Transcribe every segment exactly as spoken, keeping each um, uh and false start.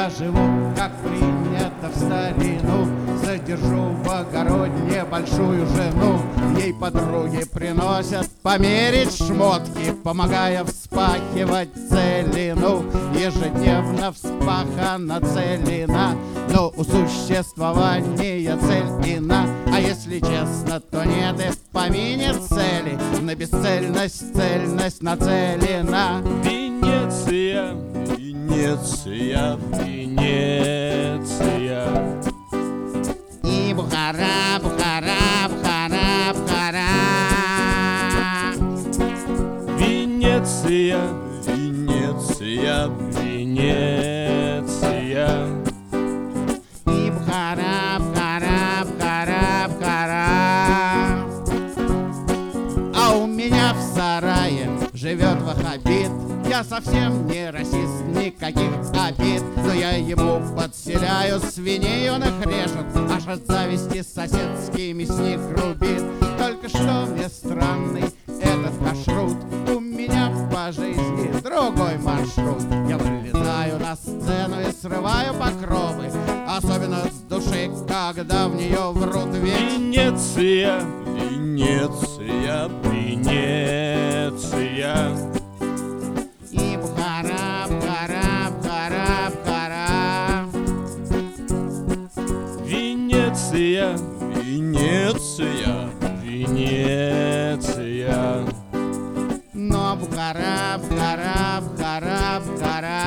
я живу, как принято в старину. Задержу в огороде большую жену. Ей подруги приносят померить шмотки, помогая вспахивать целину. Ежедневно вспахана целина, но у существования цель ина. А если честно, то нет и в помине цели. На бесцельность цельность нацелена. Венеция, Венеция, Венеция. И Бухара, Бухара, Бухара, Бухара. Венеция, Венеция, Венеция. И Бухара, Бухара, Бухара, Бухара. А у меня в сарае живет ваххабит. Я совсем не расист, никаких обид, но я ему подселяю свиней, он их режет, аж от зависти соседский мясник рубит. Только что мне странный этот кашрут, у меня по жизни другой маршрут. Я вылезаю на сцену и срываю покровы, особенно с души, когда в нее врут. Ведь Венеция, Венеция, Венеция. И Бухара, Бухара, Бухара, Бухара. Венеция, Венеция, Венеция. Но Бухара, Бухара, Бухара, Бухара.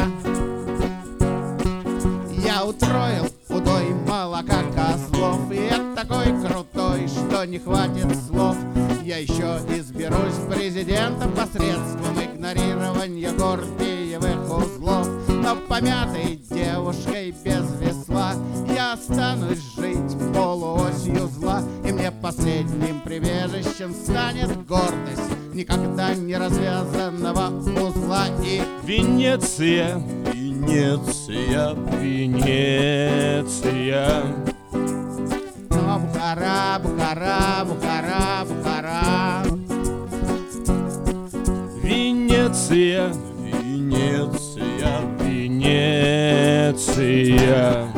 Я утроил удой молока козлов, и я такой крутой, что не хватит слов. Я еще изберусь президентом посредством игнорирования гордиевых узлов. Но помятой девушкой без весла я останусь жить полуосью зла. И мне последним прибежищем станет гордость никогда не развязанного узла. И Венеция, Венеция, Венеция. Но Бухара, Бухара, Бухара, Бухара. Венеция, Венеция, Венеция.